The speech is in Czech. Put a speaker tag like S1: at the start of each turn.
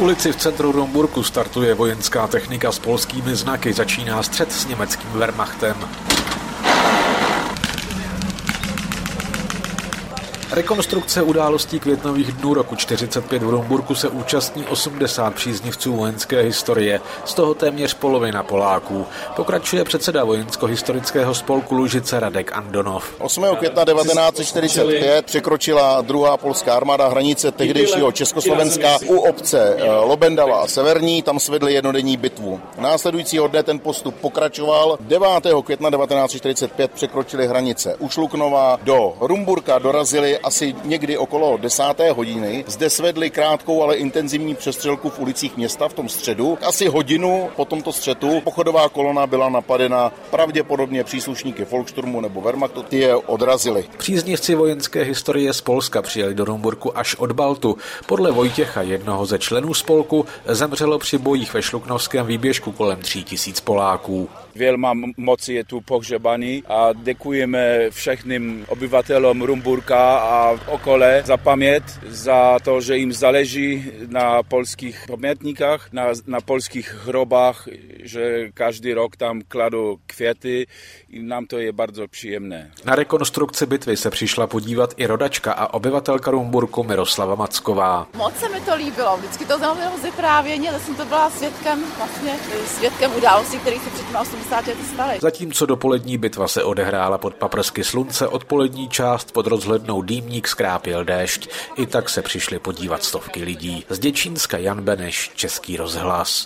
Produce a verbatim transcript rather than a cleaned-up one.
S1: ulici v centru Rumburku startuje vojenská technika s polskými znaky. Začíná střet s německým Wehrmachtem. Rekonstrukce událostí květnových dnů roku čtyřicet pět v Rumburku se účastní osmdesát příznivců vojenské historie, z toho téměř polovina Poláků. Pokračuje předseda vojensko-historického spolku Lužice Radek Andonov.
S2: osmého května devatenáct set čtyřicet pět překročila druhá polská armáda hranice tehdejšího Československa u obce Lobendava a Severní, tam svedli jednodenní bitvu. Následujícího dne ten postup pokračoval. devátého května devatenáct set čtyřicet pět překročili hranice u Šluknova, do Rumburka dorazili asi někdy okolo desáté hodiny. Zde svedli krátkou, ale intenzivní přestřelku v ulicích města v tom středu. Asi hodinu po tomto střetu pochodová kolona byla napadena pravděpodobně příslušníky Volkssturmu nebo Wehrmachtu. Ty je odrazili.
S1: Příznivci vojenské historie z Polska přijeli do Rumburku až od Baltu. Podle Vojtěcha, jednoho ze členů spolku, zemřelo při bojích ve Šluknovském výběžku kolem tří tisíc Poláků.
S3: Wielma mocy je tu pohřebaný a děkujeme všem obyvatelům Rumburka a okolí za paměť, za to, že jim záleží na polských památníkách, na, na polských hrobách, že každý rok tam kladou květy i nám to je bardzo příjemné.
S1: Na rekonstrukci bitvy se přišla podívat i rodačka a obyvatelka Rumburku Miroslava Macková.
S4: Moc se mi to líbilo, vždycky to znamenalo vyprávění, ale jsem to byla svědkem, vlastně svědkem událostí, které se před osmdesáti lety staly.
S1: Zatímco dopolední bitva se odehrála pod paprsky slunce, odpolední část pod rozhlednou Dýmník skrápěl déšť. I tak se přišly podívat stovky lidí. Z Děčínska Jan Beneš, Český rozhlas.